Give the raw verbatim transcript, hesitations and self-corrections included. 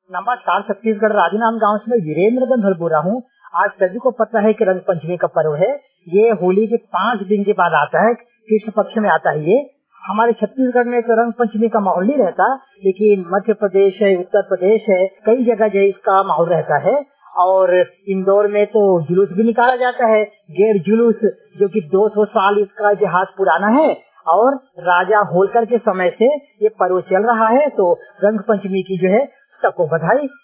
नमस्कार, छत्तीसगढ़ राजनांद गांव से मैं वीरेंद्र गंधल बोल रहा हूँ। आज सभी को पता है कि रंग पंचमी का पर्व है। ये होली के पाँच दिन के बाद आता है, कृष्ण पक्ष में आता है। ये हमारे छत्तीसगढ़ में तो रंग पंचमी का माहौल नहीं रहता, लेकिन मध्य प्रदेश है, उत्तर प्रदेश है, कई जगह जो इसका माहौल रहता है। और इंदौर में तो जुलूस भी निकाला जाता है, गेर जुलूस, जो कि दो सौ साल इसका इतिहास पुराना है। और राजा होलकर के समय से ये पर्व चल रहा है। तो रंग पंचमी की जो है सबको बधाई।